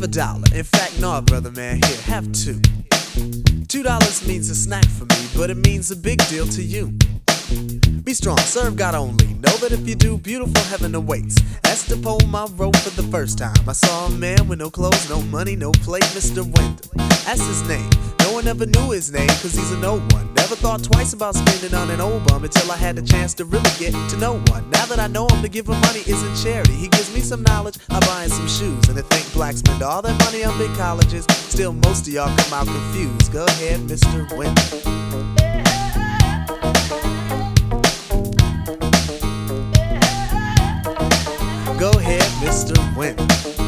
$1. In fact, nah, brother man, here, have two. $2 means a snack for me, but it means a big deal to you. Be strong, serve God only. Know that if you do, beautiful heaven awaits. That's the poem I wrote for the first time. I saw a man with no clothes, no money, no plate, Mr. Wendell. That's his name. No one ever knew his name, cause he's a no one. Never thought twice about spending on an old bum until I had the chance to really get to know one. Now that I know him, to give him money isn't charity. He gives me some knowledge, I'm buying some shoes. And to think blacks spend all their money on big colleges, still most of y'all come out confused. Go ahead, Mr. Wendell. Go ahead, Mr. Wendell.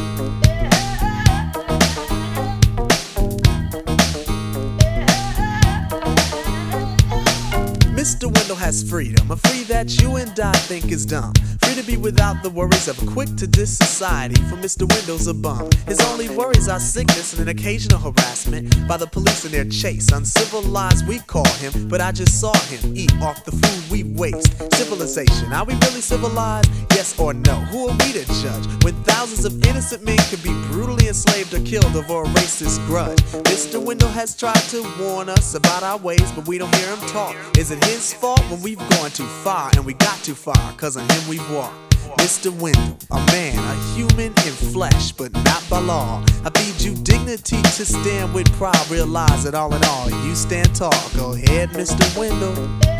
Mr. Wendell has freedom, a free that you and I think is dumb. Free to be without the worries of a quick-to-diss society, for Mr. Wendell's a bum. His only worries are sickness and an occasional harassment by the police in their chase. Uncivilized we call him, but I just saw him eat off the food we waste. Civilization, are we really civilized? Yes or no? Who are we to judge when thousands of innocent men could be brutally enslaved or killed over a racist grudge? Mr. Wendell has tried to warn us about our ways, but we don't hear him talk. Is it his fault when we've gone too far and we got too far? Cause on him we've walked. Mr. Wendell, a man, a human in flesh, but not by law. I feed you dignity to stand with pride. Realize that all in all, you stand tall. Go ahead, Mr. Wendell.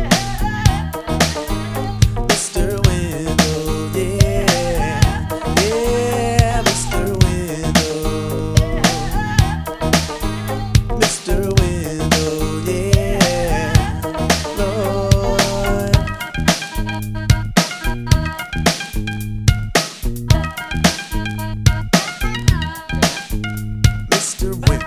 Mr. Wendell, yeah. Yeah, Mr. Wendell. Mr. Wendell, yeah. Lord. Mr. Wendell.